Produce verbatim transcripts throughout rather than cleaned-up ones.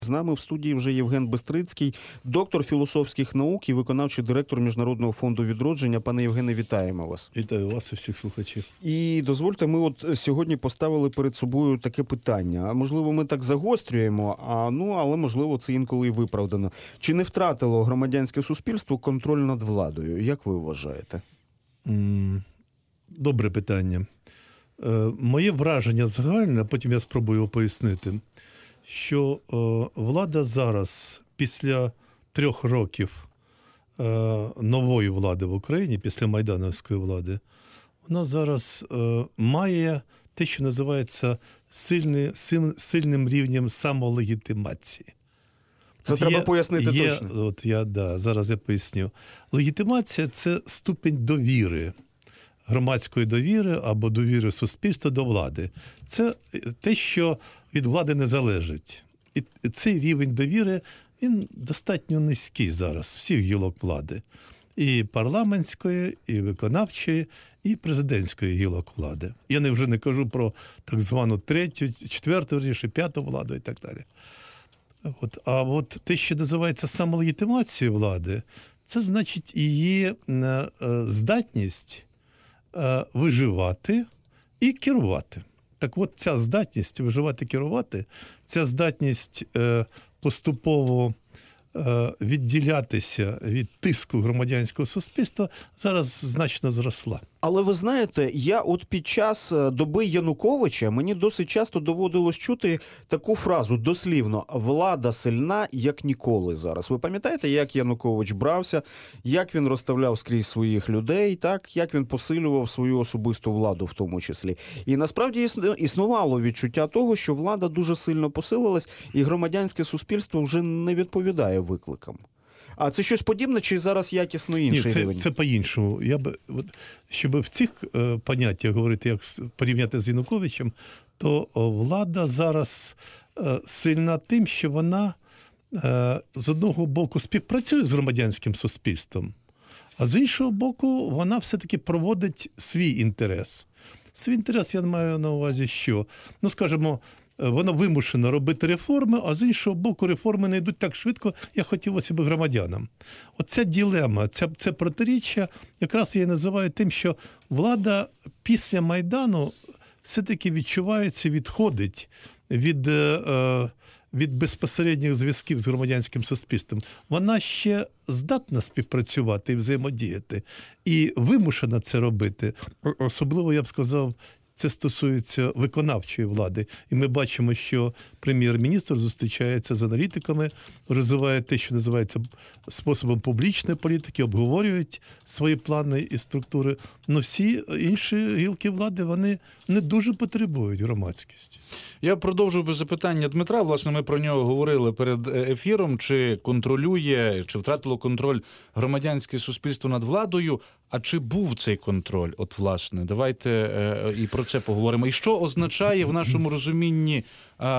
З нами в студії вже Євген Бистрицький, доктор філософських наук і виконавчий директор Міжнародного фонду відродження. Пане Євгене, вітаємо вас. Вітаю вас і всіх слухачів. І дозвольте, ми от сьогодні поставили перед собою таке питання. Можливо, ми так загострюємо, а ну, але можливо це інколи і виправдано. Чи не втратило громадянське суспільство контроль над владою? Як ви вважаєте? Добре питання. Моє враження загальне, потім я спробую його пояснити, що е, влада зараз, після трьох років е, нової влади в Україні, після майдановської влади, вона зараз е, має те, що називається сильний, силь, сильним рівнем самолегітимації. Це от треба є, пояснити є, точно. От я, да, зараз я поясню. Легітимація – це ступінь довіри, громадської довіри або довіри суспільства до влади. Це те, що від влади не залежить. І цей рівень довіри, він достатньо низький зараз, всіх гілок влади. І парламентської, і виконавчої, і президентської гілок влади. Я не вже не кажу про так звану третю, четверту, вірніше, п'яту владу і так далі. От, а от те, що називається самолегітимацією влади, це значить її здатність виживати і керувати. Так от ця здатність виживати і керувати, ця здатність е, поступово е, відділятися від тиску громадянського суспільства зараз значно зросла. Але ви знаєте, я от під час доби Януковича мені досить часто доводилось чути таку фразу дослівно: влада сильна, як ніколи зараз. Ви пам'ятаєте, як Янукович брався, як він розставляв скрізь своїх людей, так, як він посилював свою особисту владу в тому числі. І насправді існувало відчуття того, що влада дуже сильно посилилась і громадянське суспільство вже не відповідає викликам. А це щось подібне, чи зараз якісно інший Ні, це, рівень? це по-іншому. Я б, от, щоб в цих е, поняттях говорити, як порівняти з Януковичем, то о, влада зараз е, сильна тим, що вона е, з одного боку співпрацює з громадянським суспільством, а з іншого боку вона все-таки проводить свій інтерес. Свій інтерес я маю на увазі, що, ну, скажімо, вона вимушена робити реформи, а з іншого боку реформи не йдуть так швидко, як хотілося б громадянам. Оця дилема, це, це протиріччя, якраз я називаю тим, що влада після Майдану все-таки відчувається, відходить від, е, від безпосередніх зв'язків з громадянським суспільством. Вона ще здатна співпрацювати і взаємодіяти, і вимушена це робити. Особливо, я б сказав, це стосується виконавчої влади. І ми бачимо, що прем'єр-міністр зустрічається з аналітиками, розвиває те, що називається способом публічної політики, обговорюють свої плани і структури. Но всі інші гілки влади, вони не дуже потребують громадськості. Я продовжую без запитання Дмитра. Власне, ми про нього говорили перед ефіром, чи контролює, чи втратило контроль громадянське суспільство над владою, а чи був цей контроль? От, власне, давайте е, і про це поговоримо. І що означає в нашому розумінні е,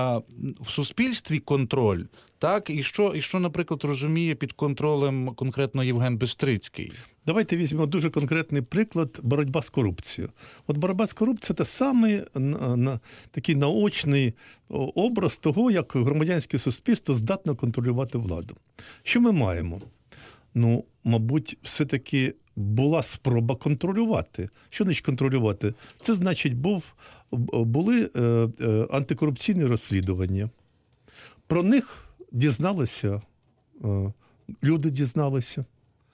в суспільстві контроль, так? І що, і що, наприклад, розуміє під контролем конкретно Євген Бистрицький? Давайте візьмемо дуже конкретний приклад – боротьба з корупцією. От боротьба з корупцією – це самий на, на, такий наочний образ того, як громадянське суспільство здатне контролювати владу. Що ми маємо? Ну, мабуть, все-таки була спроба контролювати. Що значить контролювати? Це значить, був, були е, е, антикорупційні розслідування. Про них дізналися, е, люди дізналися.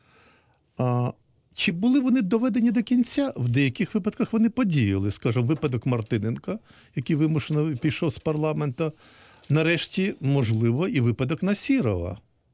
А чи були вони доведені до кінця? В деяких випадках вони подіяли. Скажімо, випадок Мартиненка, який вимушено пішов з парламенту. Нарешті, можливо, і випадок Насірова.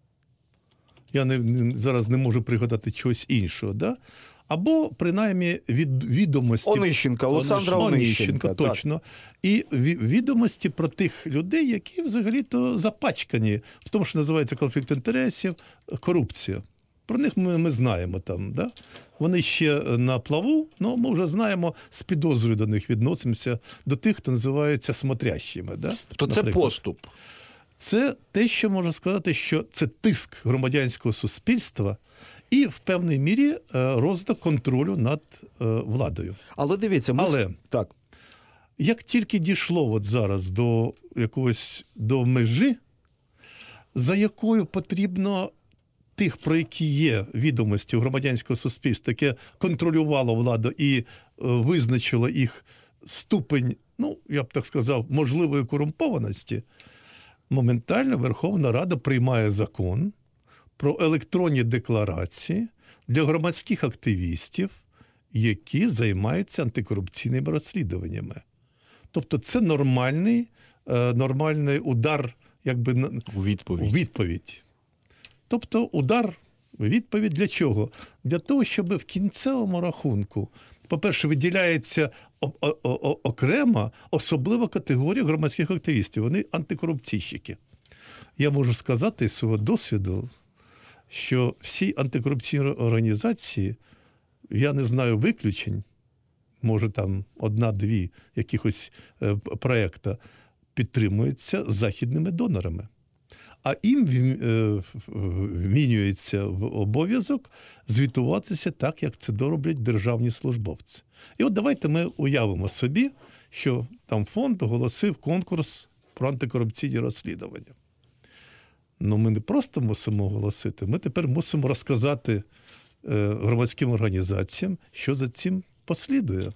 Я не, не, зараз не можу пригадати чогось іншого. Да? Або, принаймні, від, відомості... Онищенка, Олександра Онищенка. Точно. І відомості про тих людей, які взагалі-то запачкані в тому, що називається конфлікт інтересів, корупція. Про них ми, ми знаємо там, да? Вони ще на плаву, але ми вже знаємо, з підозрою до них відносимося, до тих, хто називається смотрящими. Да? То це поступ. Це те, що можна сказати, що це тиск громадянського суспільства і в певній мірі розвиток контролю над владою. Але дивіться, ми... Але так. Як тільки дійшло от зараз до якогось до межі, за якою потрібно тих, про які є відомості у громадянського суспільства, яке контролювало владу і е, визначило їх ступень, ну, я б так сказав, можливої корумпованості, моментально Верховна Рада приймає закон про електронні декларації для громадських активістів, які займаються антикорупційними розслідуваннями. Тобто це нормальний, е, нормальний удар, якби, на- У відповідь. у відповідь. Тобто удар, відповідь для чого? Для того, щоб в кінцевому рахунку, по-перше, виділяється о- о- о- окрема особлива категорія громадських активістів. Вони антикорупційщики. Я можу сказати з свого досвіду, що всі антикорупційні організації, я не знаю виключень, може там одна-дві якихось е, проекта, підтримуються західними донорами. А їм вм- е, вмінюється в обов'язок звітуватися так, як це дороблять державні службовці. І от давайте ми уявимо собі, що там фонд оголосив конкурс про антикорупційні розслідування. Ну, ми не просто мусимо оголосити, ми тепер мусимо розказати е, громадським організаціям, що за цим послідує.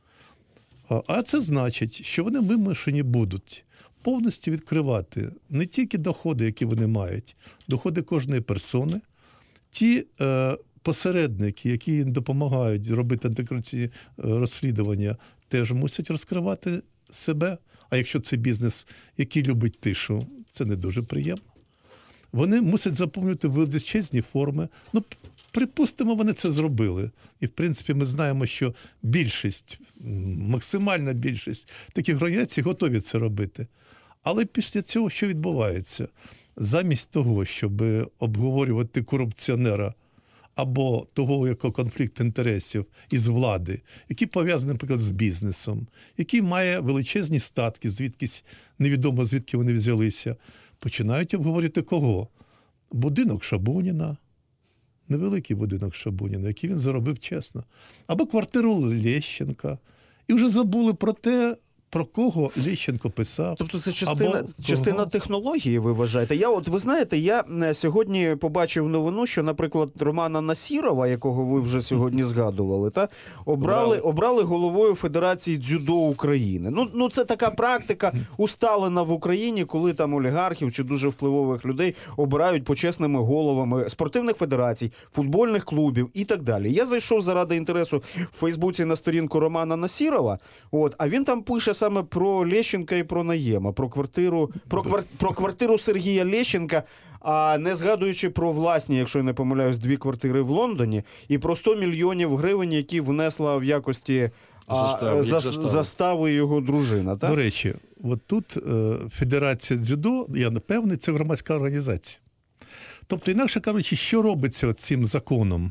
А, а це значить, що вони вимушені будуть повністю відкривати не тільки доходи, які вони мають, доходи кожної персони, ті е, посередники, які їм допомагають робити антикорупційні е, розслідування, теж мусять розкривати себе. А якщо це бізнес, який любить тишу, це не дуже приємно. Вони мусять заповнювати величезні форми. Ну, припустимо, вони це зробили. І, в принципі, ми знаємо, що більшість, максимальна більшість таких організацій готові це робити. Але після цього що відбувається? Замість того, щоб обговорювати корупціонера або того, якого конфлікт інтересів із влади, який пов'язаний, наприклад, з бізнесом, який має величезні статки, звідкись невідомо, звідки вони взялися, починають обговорювати кого? Будинок Шабуніна, невеликий будинок Шабуніна, який він заробив чесно, або квартиру Лещенка. І вже забули про те, про кого Лещенко писав. Тобто це частина, або частина кого. технології, ви вважаєте? Я от, ви знаєте, я е, сьогодні побачив новину, що, наприклад, Романа Насірова, якого ви вже сьогодні згадували, та, обрали, Обрали. обрали головою Федерації дзюдо України. Ну, ну, це така практика усталена в Україні, коли там олігархів чи дуже впливових людей обирають почесними головами спортивних федерацій, футбольних клубів і так далі. Я зайшов заради інтересу в Фейсбуці на сторінку Романа Насірова, от, а він там пише саме про Лещенка і про Наєма, про квартиру, про, квар, про квартиру Сергія Лещенка, а не згадуючи про власні, якщо я не помиляюсь, дві квартири в Лондоні, і про сто мільйонів гривень, які внесла в якості а, Застав, як за, застави. застави його дружина. Так? До речі, от тут е, Федерація дзюдо, я напевний, це громадська організація. Тобто, інакше кажучи, що робиться цим законом?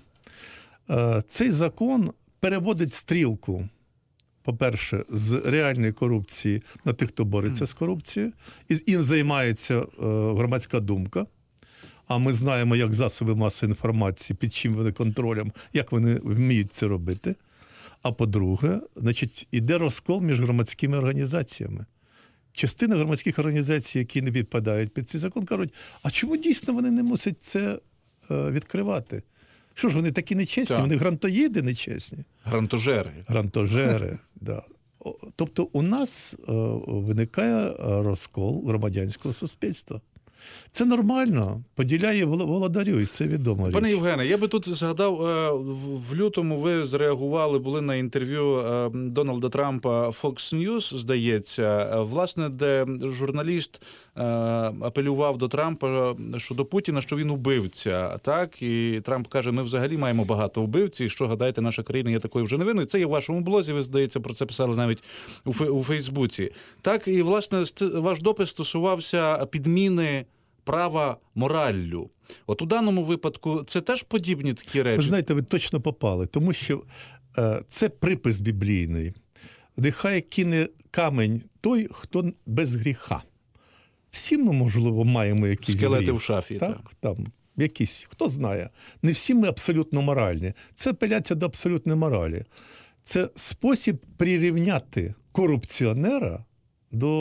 Е, цей закон переводить стрілку, по-перше, з реальної корупції на тих, хто бореться з корупцією, і їм займається е, громадська думка. А ми знаємо, як засоби масової інформації, під чим вони контролем, як вони вміють це робити. А по-друге, значить, іде розкол між громадськими організаціями. Частина громадських організацій, які не підпадають під цей закон, кажуть, а чому дійсно вони не мусять це е, відкривати? Що ж, вони такі нечесні? Так. Вони грантоїди нечесні. Грантожери. Грантожери, да. О, тобто у нас е, виникає е, розкол громадянського суспільства. Це нормально, поділяє вол- володарю, і це відомо. Пане річ. Євгене, я би тут згадав, е, в в лютому ви зреагували, були на інтерв'ю е, Дональда Трампа Fox News, здається, е, власне, де журналіст е, апелював до Трампа щодо Путіна, що він убивця, так? І Трамп каже, ми взагалі маємо багато вбивців, і що, гадаєте, наша країна є такою вже невинною. Це є в вашому блозі, ви, здається, про це писали навіть у, Фе- у Фейсбуці. Так, і, власне, це- ваш допис стосувався підміни права мораллю. От у даному випадку це теж подібні такі речі? Ви знаєте, ви точно попали, тому що е, це припис біблійний. Нехай кине камень той, хто без гріха. Всі ми, можливо, маємо якісь Скелети гріх. в шафі. Так, Так. там, якісь, хто знає. Не всі ми абсолютно моральні. Це апеляція до абсолютної моралі. Це спосіб прирівняти корупціонера до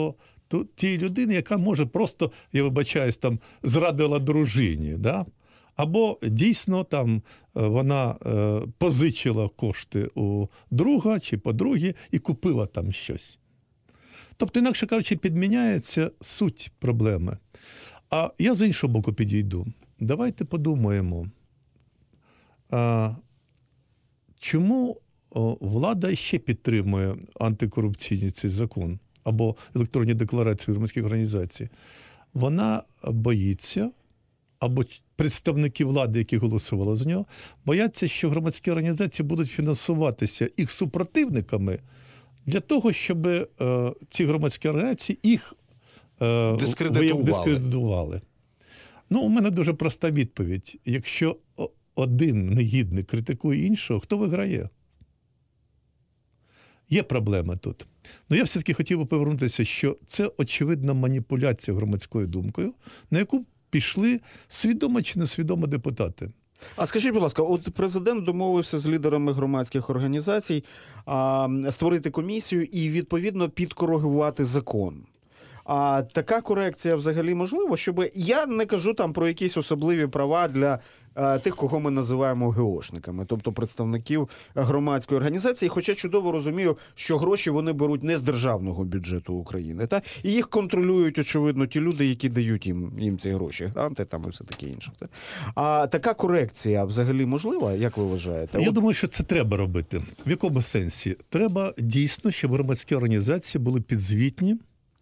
ту, тієї людини, яка може просто, я вибачаюсь, там, зрадила дружині, да? Або дійсно там вона е, позичила кошти у друга чи подруги і купила там щось. Тобто, інакше кажучи, підміняється суть проблеми. А я з іншого боку підійду. Давайте подумаємо, а, чому о, влада ще підтримує антикорупційний цей закон або електронні декларації громадських організацій? Вона боїться, або представники влади, які голосували за нього, бояться, що громадські організації будуть фінансуватися їх супротивниками для того, щоб е, ці громадські організації їх е, Дискредитували. дискредитували. Ну, у мене дуже проста відповідь. Якщо один негідник критикує іншого, хто виграє? Є проблема тут. Ну, я все-таки хотів би повернутися, що це очевидна маніпуляція громадською думкою, на яку пішли свідомо чи несвідомо депутати. А скажіть, будь ласка, от президент домовився з лідерами громадських організацій а, створити комісію і, відповідно, підкоригувати закон. А така корекція взагалі можлива, щоб я не кажу там про якісь особливі права для а, тих, кого ми називаємо ГОшниками, тобто представників громадської організації, хоча чудово розумію, що гроші вони беруть не з державного бюджету України, та і їх контролюють, очевидно, ті люди, які дають їм, їм ці гроші, гранти там і все таке інше. Та? А така корекція взагалі можлива, як ви вважаєте? Я От... думаю, що це треба робити. В якому сенсі? Треба дійсно, щоб громадські організації були підзвітні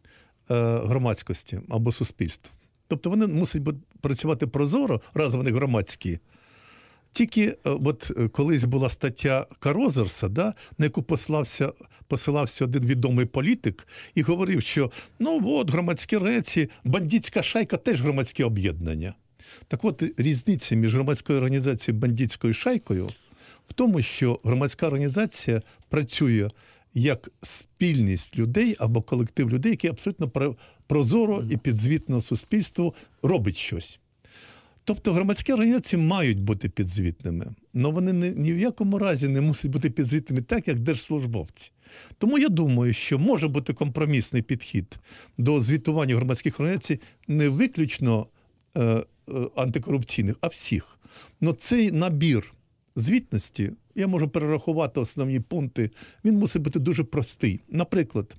громадськості або суспільству. Тобто вони мусять працювати прозоро, раз вони громадські. Тільки от колись була стаття Карозерса, да, на яку посилався, посилався один відомий політик і говорив, що ну от громадські організації, бандитська шайка теж громадське об'єднання. Так от різниця між громадською організацією і бандитською шайкою в тому, що громадська організація працює як спільність людей або колектив людей, які абсолютно прозоро і підзвітно суспільству робить щось. Тобто громадські організації мають бути підзвітними, але вони ні, ні в якому разі не мусять бути підзвітними так, як держслужбовці. Тому я думаю, що може бути компромісний підхід до звітування громадських організацій не виключно е, е, антикорупційних, а всіх. Но цей набір звітності, я можу перерахувати основні пункти, він мусить бути дуже простий. Наприклад,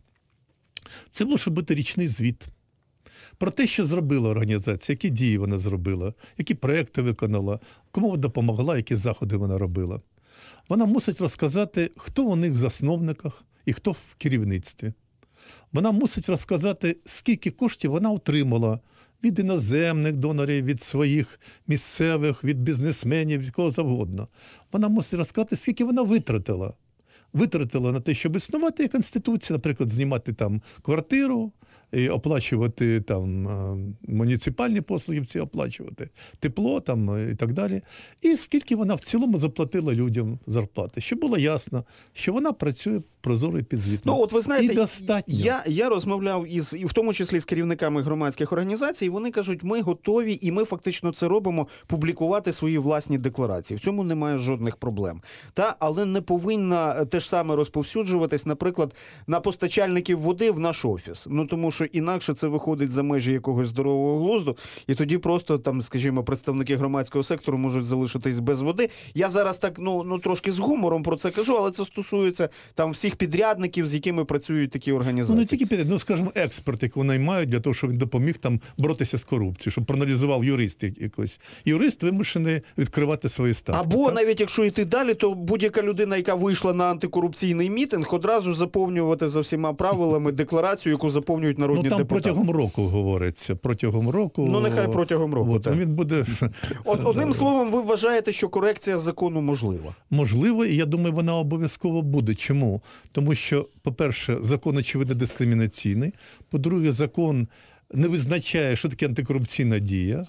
це може бути річний звіт про те, що зробила організація, які дії вона зробила, які проекти виконала, кому вона допомогла, які заходи вона робила. Вона мусить розказати, хто у них в засновниках і хто в керівництві. Вона мусить розказати, скільки коштів вона отримала від іноземних донорів, від своїх місцевих, від бізнесменів, від кого завгодно. Вона мусить розказати, скільки вона витратила. Витратила на те, щоб існувати як інституція, наприклад, знімати там квартиру, і оплачувати там муніципальні послуги, ці оплачувати, тепло там і так далі. І скільки вона в цілому заплатила людям зарплати, щоб було ясно, що вона працює прозоро і підзвітно. Ну, от ви знаєте, і достатньо. Я, я розмовляв із, і в тому числі з керівниками громадських організацій, вони кажуть, ми готові, і ми фактично це робимо, публікувати свої власні декларації. В цьому немає жодних проблем. Та, але не повинна те ж саме розповсюджуватись, наприклад, на постачальників води в наш офіс. Ну, тому що інакше це виходить за межі якогось здорового глузду, і тоді просто, там, скажімо, представники громадського сектору можуть залишитись без води. Я зараз так, ну, ну трошки з гумором про це кажу, але це стосується там всіх підрядників, з якими працюють такі організації. Ну, не тільки підрядники, ну, скажімо, експерт, якого наймають для того, щоб він допоміг там боротися з корупцією, щоб проаналізував юрист якось. Юрист вимушений відкривати свої статки. Або так? навіть якщо йти далі, то будь-яка людина, яка вийшла на антикорупційний мітинг, одразу заповнювати за всіма правилами декларацію, яку заповнюють народні ну, там депутати. Протягом року говориться. Протягом року. Ну, нехай протягом року. От, так. ну, він буде... Од, одним словом, ви вважаєте, що корекція закону можлива? Можливо, і я думаю, вона обов'язково буде. Чому? Тому що, по-перше, закон, очевидно, дискримінаційний. По-друге, закон не визначає, що таке антикорупційна дія.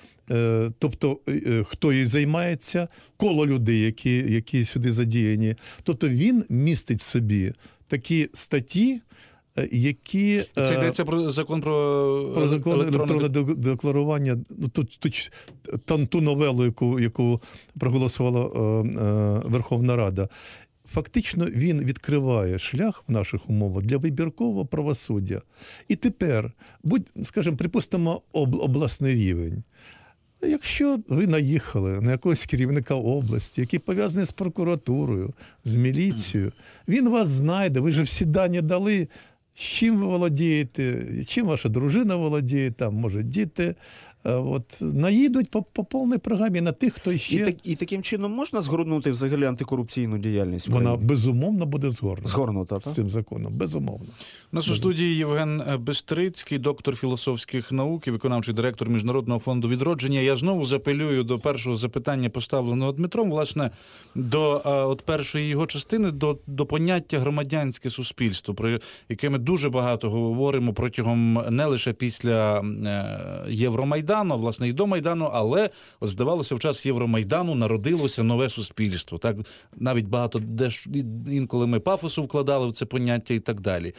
Тобто, хто їй займається, коло людей, які, які сюди задіяні. Тобто, він містить в собі такі статті, які... Це йдеться про закон про, про закон електронне електронне декларування, ну, ту, ту, ту, ту новелу, яку, яку проголосувала е, е, Верховна Рада. фактично він відкриває шлях в наших умовах для вибіркового правосуддя. І тепер, будь, скажімо, припустимо, об, обласний рівень. Якщо ви наїхали на якогось керівника області, який пов'язаний з прокуратурою, з міліцією, він вас знайде, ви ж всі дані дали, з чим ви володієте, чим ваша дружина володіє, там, може, діти. От, наїдуть по, по повній програмі на тих, хто ще... І, так, і таким чином можна згорнути взагалі антикорупційну діяльність? Вона безумовно буде згорнута. Згорнута, так? З цим законом, безумовно. У нас у студії Євген Бистрицький, доктор філософських наук і виконавчий директор Міжнародного фонду відродження. Я знову запелюю до першого запитання, поставленого Дмитром, власне, до а, от першої його частини, до, до поняття громадянське суспільство, про яке ми дуже багато говоримо протягом не лише після е, Євромайдану, а, власне, і до Майдану, але, от, здавалося, в час Євромайдану народилося нове суспільство. Так, навіть багато деш... інколи ми пафосу вкладали в це поняття і так далі.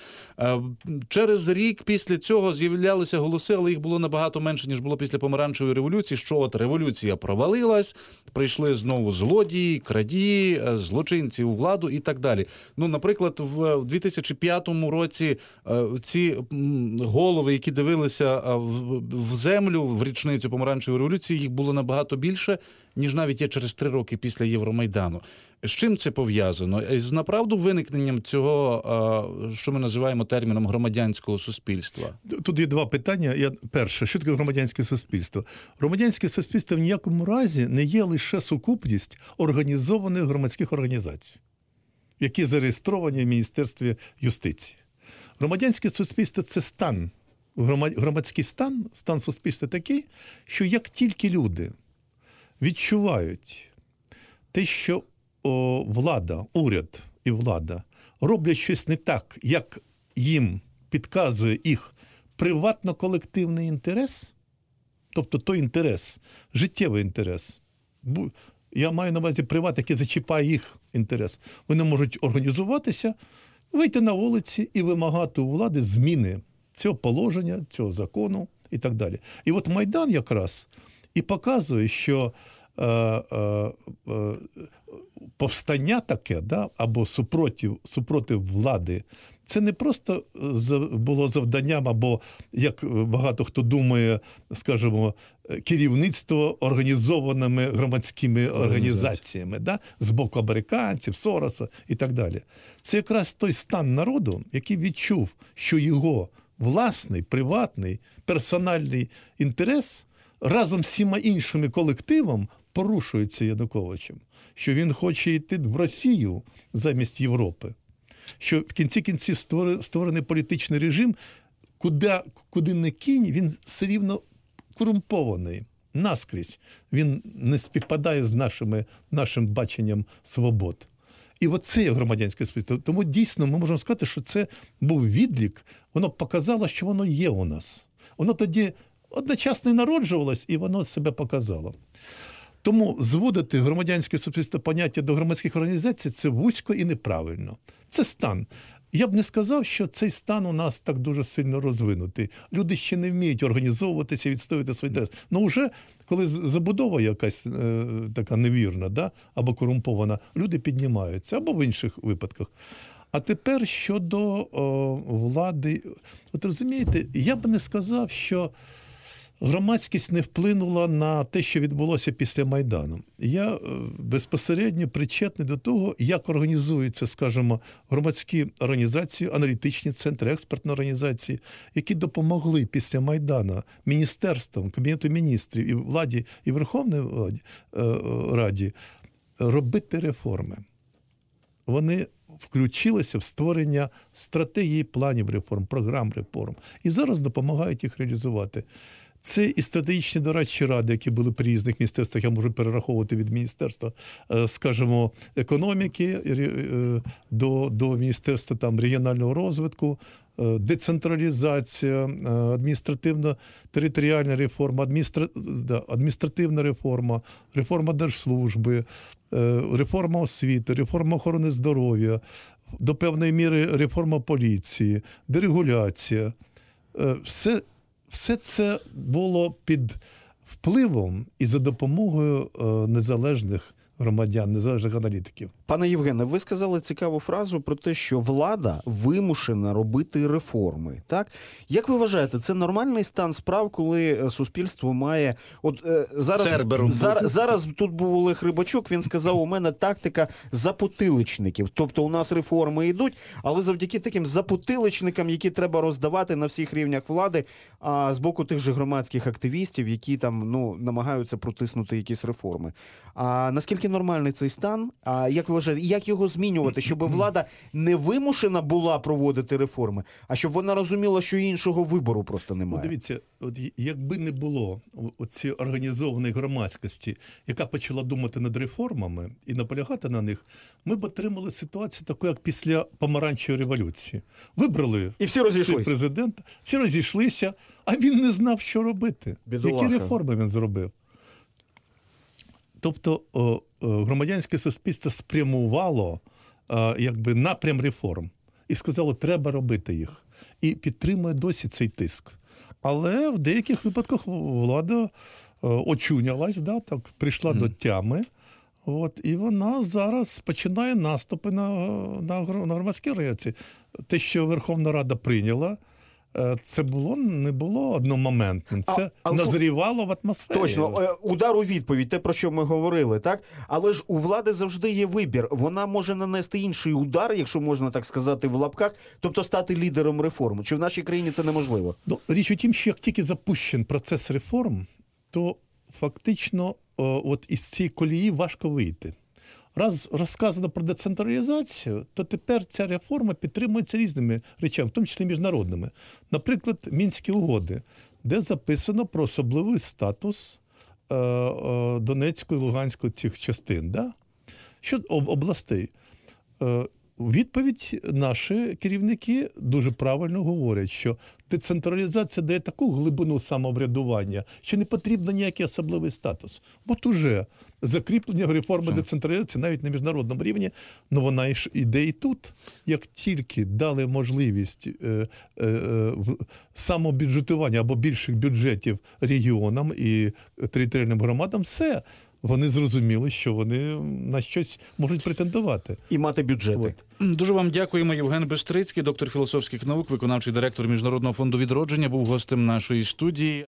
Через рік після цього з'являлися голоси, але їх було набагато менше, ніж було після Помаранчевої революції, що от революція провалилась, прийшли знову злодії, крадії, злочинці у владу і так далі. Ну, наприклад, в дві тисячі п'ятому році ці голови, які дивилися в землю в річницю Помаранчевої революції, їх було набагато більше, ніж навіть є через три роки після Євромайдану. З чим це пов'язано? З направду виникненням цього, що ми називаємо терміном громадянського суспільства? Тут є два питання. Я, перше, що таке громадянське суспільство? Громадянське суспільство в ніякому разі не є лише сукупність організованих громадських організацій, які зареєстровані в Міністерстві юстиції. Громадянське суспільство – це стан. Громадський стан, стан суспільства такий, що як тільки люди відчувають те, що о, влада, уряд і влада роблять щось не так, як їм підказує їх приватно-колективний інтерес, тобто той інтерес, життєвий інтерес, я маю на увазі приват, який зачіпає їх інтерес, вони можуть організуватися, вийти на вулиці і вимагати у влади зміни цього положення, цього закону і так далі. І от Майдан якраз і показує, що е, е, е, повстання таке, да, або супротив, супротив влади, це не просто було завданням, або, як багато хто думає, скажімо, керівництво організованими громадськими організаціями, да, з боку американців, Сороса і так далі. Це якраз той стан народу, який відчув, що його власний, приватний, персональний інтерес разом з всіма іншими колективом порушується Януковичем. Що він хоче йти в Росію замість Європи. Що в кінці кінців створений політичний режим, куди, куди не кинь, він все рівно корумпований, наскрізь. Він не співпадає з нашими, нашим баченням свобод. І оце є громадянське суспільство. Тому дійсно ми можемо сказати, що це був відлік, воно показало, що воно є у нас. Воно тоді одночасно і народжувалось, і воно себе показало. Тому зводити громадянське суспільство поняття до громадських організацій – це вузько і неправильно. Це стан. Я б не сказав, що цей стан у нас так дуже сильно розвинутий. Люди ще не вміють організовуватися, відстоювати свій інтерес. Ну вже, коли забудова якась е, така невірна, да, або корумпована, люди піднімаються, або в інших випадках. А тепер щодо о, влади. От розумієте, я б не сказав, що громадськість не вплинула на те, що відбулося після Майдану. Я е, безпосередньо причетний до того, як організуються, скажімо, громадські організації, аналітичні центри, експертні організації, які допомогли після Майдану міністерствам, Кабінету міністрів і владі, і Верховній владі, е, Раді робити реформи. Вони включилися в створення стратегії, планів реформ, програм реформ. І зараз допомагають їх реалізувати. Це і стратегічні дорадчі ради, які були при різних міністерствах, я можу перераховувати від Міністерства, скажімо, економіки до, до Міністерства там, регіонального розвитку, децентралізація, адміністративно-територіальна реформа, адміністра... адміністративна реформа, реформа держслужби, реформа освіти, реформа охорони здоров'я, до певної міри реформа поліції, дерегуляція. Все Все це було під впливом і за допомогою незалежних громадян, незалежних аналітиків. Пане Євгене, ви сказали цікаву фразу про те, що влада вимушена робити реформи. Так? Як ви вважаєте, це нормальний стан справ, коли суспільство має... От е, зараз, Цербером зараз, бути. зараз тут був Олег Рибачук, він сказав, у мене тактика запотиличників. Тобто у нас реформи йдуть, але завдяки таким запотиличникам, які треба роздавати на всіх рівнях влади, а з боку тих же громадських активістів, які там ну, намагаються протиснути якісь реформи. А наскільки нормальний цей стан? А як ви вважаєте, як його змінювати, щоб влада не вимушена була проводити реформи, а щоб вона розуміла, що іншого вибору просто Ну, немає? дивіться, от і- якби не було оцієї організованої громадськості, яка почала думати над реформами і наполягати на них, ми б отримали ситуацію таку, як після помаранчевої революції. Вибрали І всі розійшлися. президента, всі розійшлися, а він не знав, що робити. Бідолаха. Які реформи він зробив? Тобто о, о, громадянське суспільство спрямувало е, якби, напрям реформ і сказало, треба робити їх. І підтримує досі цей тиск. Але в деяких випадках влада е, очунялась, да, так, прийшла Мгм. до тями. От, і вона зараз починає наступи на, на, гр- на громадські організації. Те, що Верховна Рада прийняла, е, це було, не було одномоментним. А- Це але слух- назрівало в атмосфері. Точно, е, удар у відповідь, те, про що ми говорили, так? Але ж у влади завжди є вибір. Вона може нанести інший удар, якщо можна так сказати, в лапках, тобто стати лідером реформ. Чи в нашій країні це неможливо? Ну, річ у тім, що як тільки запущен процес реформ, то фактично о, от із цієї колії важко вийти. Раз розказано про децентралізацію, то тепер ця реформа підтримується різними речами, в тому числі міжнародними. Наприклад, Мінські угоди, де записано про особливий статус е, е, Донецької, Луганської цих частин, да? Що об, областей. Е, Відповідь наші керівники дуже правильно говорять, що децентралізація дає таку глибину самоврядування, що не потрібен ніякий особливий статус. От уже закріплення реформи Що? децентралізації навіть на міжнародному рівні, ну вона і ж іде і тут. Як тільки дали можливість е, е, е, в- самобюджетування або більших бюджетів регіонам і територіальним громадам, все. Вони зрозуміли, що вони на щось можуть претендувати. І мати бюджети. От. Дуже вам дякуємо. Євген Бистрицький, доктор філософських наук, виконавчий директор Міжнародного фонду відродження, був гостем нашої студії.